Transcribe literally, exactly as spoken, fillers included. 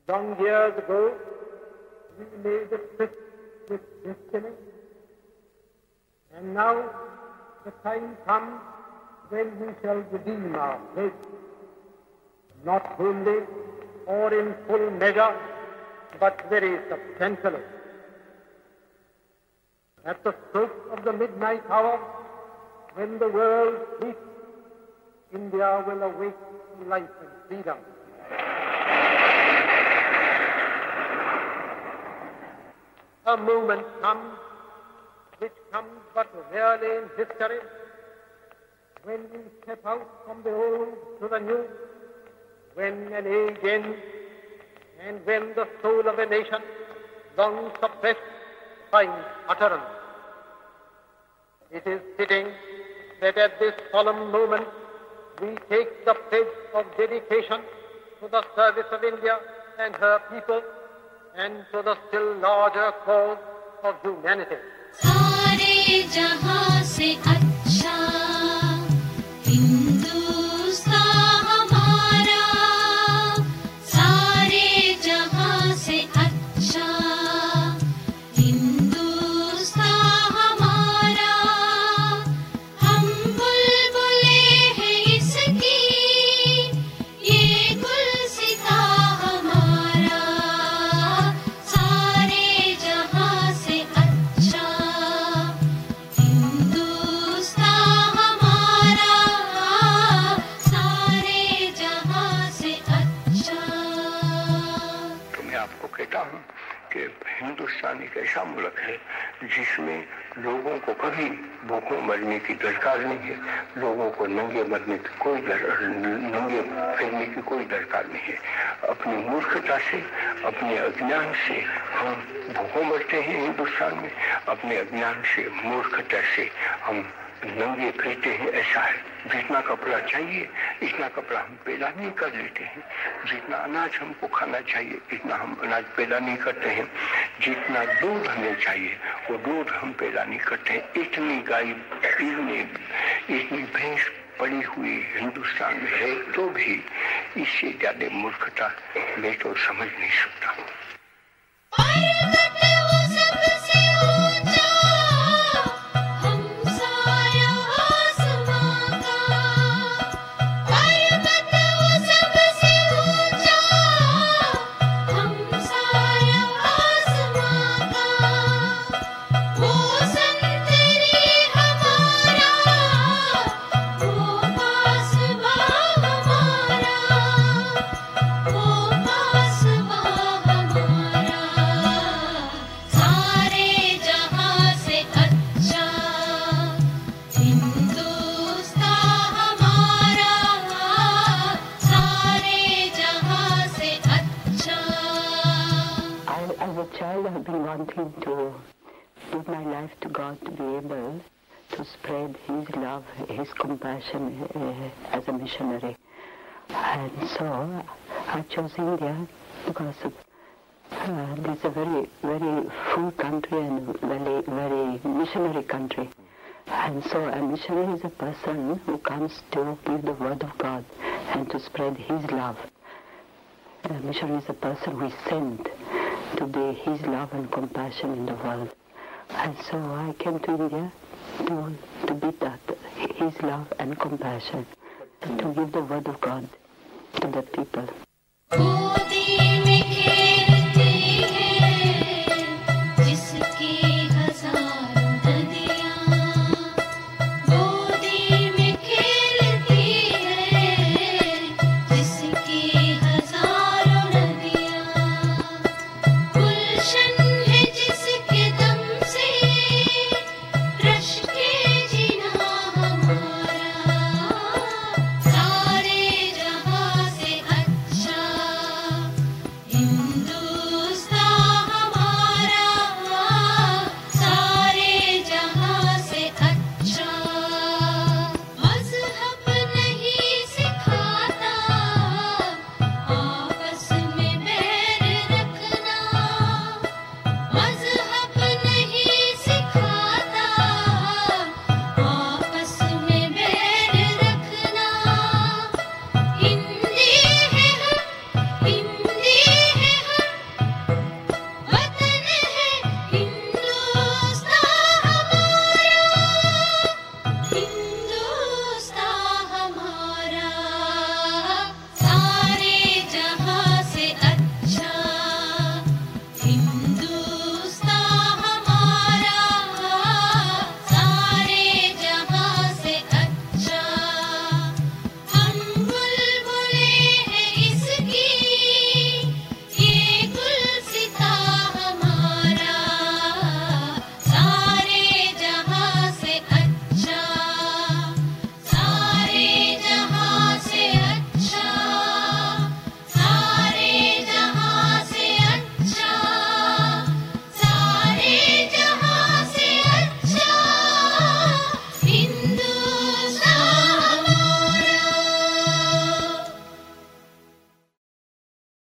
Long years ago, we made a tryst with destiny, and now the time comes when we shall redeem our pledge, not wholly or in full measure, but very substantially. At the stroke of the midnight hour, when the world sleeps, India will awake to life and freedom. A moment comes, which comes but rarely in history, when we step out from the old to the new, when an age ends, and when the soul of a nation, long suppressed, finds utterance. It is fitting that at this solemn moment we take the pledge of dedication to the service of India and her people and to the still larger cause of humanity. सारे जहां से अच्छा हिंदुस्तान हमारा, सारे जहां से अच्छा हिंदुस्तान हमारा, हम बुलबुले हैं इसकी, ये गुलसिता हमारा, सारे जहां से अच्छा हिंदुस्तान हमारा, सारे जहां से अच्छा। तो मैं आपको कहता हूँ कि हिंदुस्तान एक ऐसा मुल्क है जिसमें लोगों को कभी भूखों मरने की दरकार नहीं है, लोगों को नंगे मरने की कोई दर, नंगे फिरने की कोई दरकार नहीं है। अपनी मूर्खता से, अपने अज्ञान से हम भूखों मरते हैं हिंदुस्तान में, अपने अज्ञान से, मूर्खता से हम नंगे फिरते हैं। ऐसा है, जितना कपड़ा चाहिए इतना कपड़ा हम पैदा नहीं कर लेते हैं, जितना अनाज हमको खाना चाहिए इतना हम अनाज पैदा नहीं करते हैं, जितना दूध हमें चाहिए वो दूध हम पैदा नहीं करते हैं। इतनी गाय, इतनी इतनी भैंस पड़ी हुई हिंदुस्तान में है, तो भी इससे ज्यादा मूर्खता मैं तो समझ नहीं सकता। Wanting to give my life to God, to be able to spread His love, His compassion uh, as a missionary. And so I chose India because uh, it's a very, very full country and very, very missionary country. And so a missionary is a person who comes to give the word of God and to spread His love. A missionary is a person who is sent to be His love and compassion in the world. And so I came to India to, to be that, His love and compassion, and to give the word of God to the people.